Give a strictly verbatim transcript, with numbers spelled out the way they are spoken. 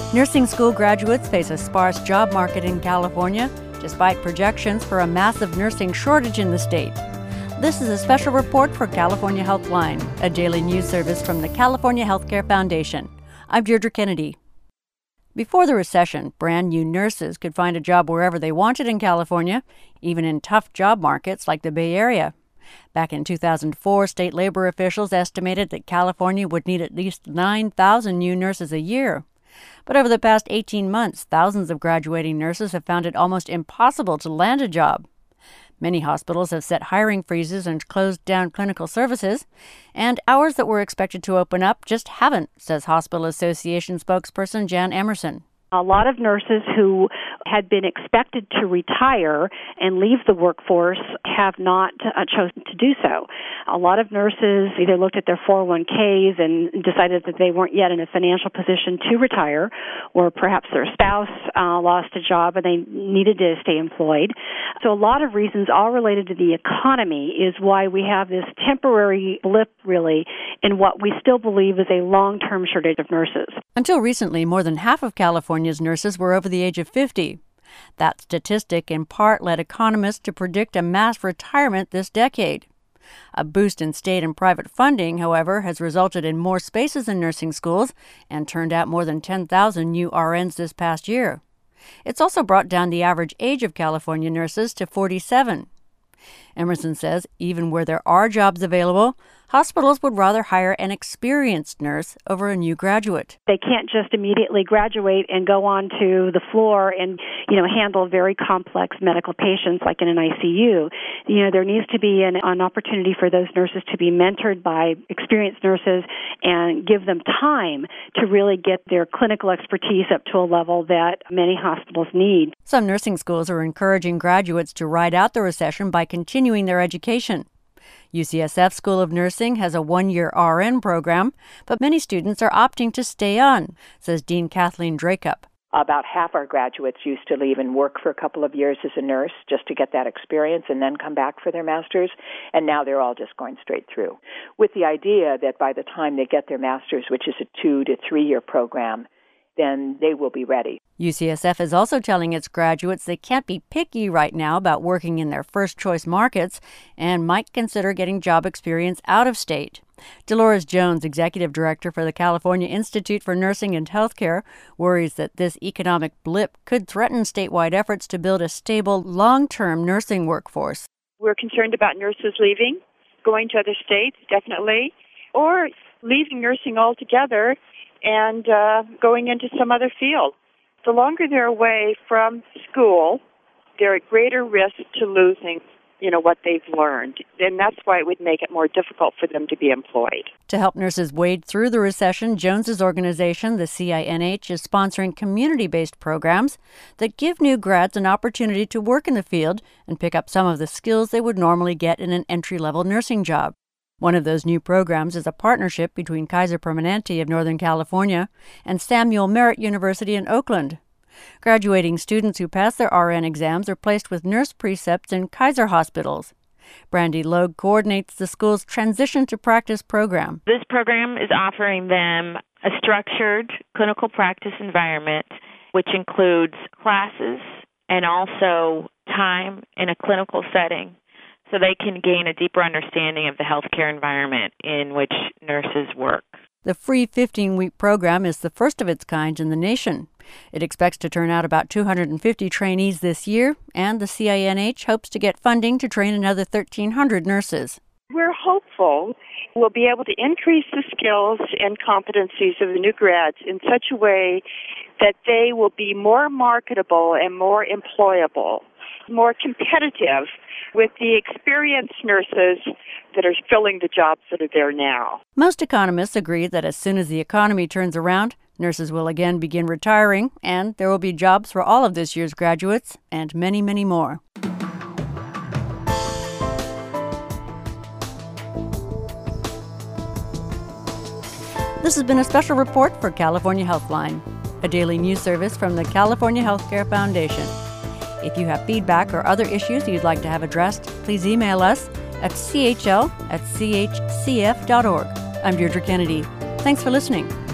Nursing school graduates face a sparse job market in California, despite projections for a massive nursing shortage in the state. This is a special report for California Healthline, a daily news service from the California Healthcare Foundation. I'm Deirdre Kennedy. Before the recession, brand new nurses could find a job wherever they wanted in California, even in tough job markets like the Bay Area. Back in two thousand four, state labor officials estimated that California would need at least nine thousand new nurses a year. But over the past eighteen months, thousands of graduating nurses have found it almost impossible to land a job. Many hospitals have set hiring freezes and closed down clinical services, and hours that were expected to open up just haven't, says Hospital Association spokesperson Jan Emerson. A lot of nurses who had been expected to retire and leave the workforce have not uh, chosen to do so. A lot of nurses either looked at their four oh one k's and decided that they weren't yet in a financial position to retire, or perhaps their spouse uh, lost a job and they needed to stay employed. So a lot of reasons, all related to the economy, is why we have this temporary blip, really, in what we still believe is a long-term shortage of nurses. Until recently, more than half of California's nurses were over the age of fifty. That statistic in part led economists to predict a mass retirement this decade. A boost in state and private funding, however, has resulted in more spaces in nursing schools and turned out more than ten thousand new R Ns this past year. It's also brought down the average age of California nurses to forty-seven. Emerson says even where there are jobs available, hospitals would rather hire an experienced nurse over a new graduate. They can't just immediately graduate and go on to the floor and, you know, handle very complex medical patients like in an I C U. You know, there needs to be an, an opportunity for those nurses to be mentored by experienced nurses and give them time to really get their clinical expertise up to a level that many hospitals need. Some nursing schools are encouraging graduates to ride out the recession by continuing their education. U C S F School of Nursing has a one-year R N program, but many students are opting to stay on, says Dean Kathleen Dracup. About half our graduates used to leave and work for a couple of years as a nurse just to get that experience and then come back for their master's, and now they're all just going straight through, with the idea that by the time they get their master's, which is a two- to three-year program, then they will be ready. U C S F is also telling its graduates they can't be picky right now about working in their first-choice markets and might consider getting job experience out of state. Dolores Jones, executive director for the California Institute for Nursing and Healthcare, worries that this economic blip could threaten statewide efforts to build a stable, long-term nursing workforce. We're concerned about nurses leaving, going to other states, definitely, or leaving nursing altogether and uh, going into some other field. The longer they're away from school, they're at greater risk to losing, you know, what they've learned. And that's why it would make it more difficult for them to be employed. To help nurses wade through the recession, Jones's organization, the C I N H, is sponsoring community-based programs that give new grads an opportunity to work in the field and pick up some of the skills they would normally get in an entry-level nursing job. One of those new programs is a partnership between Kaiser Permanente of Northern California and Samuel Merritt University in Oakland. Graduating students who pass their R N exams are placed with nurse precepts in Kaiser hospitals. Brandy Logue coordinates the school's Transition to Practice program. This program is offering them a structured clinical practice environment, which includes classes and also time in a clinical setting, so they can gain a deeper understanding of the healthcare environment in which nurses work. The free fifteen-week program is the first of its kind in the nation. It expects to turn out about two hundred fifty trainees this year, and the C I N H hopes to get funding to train another thirteen hundred nurses. We're hopeful we'll be able to increase the skills and competencies of the new grads in such a way that they will be more marketable and more employable, more competitive with the experienced nurses that are filling the jobs that are there now. Most economists agree that as soon as the economy turns around, nurses will again begin retiring, and there will be jobs for all of this year's graduates and many, many more. This has been a special report for California Healthline, a daily news service from the California Healthcare Foundation. If you have feedback or other issues you'd like to have addressed, please email us at c h l at c h c f dot org. I'm Deirdre Kennedy. Thanks for listening.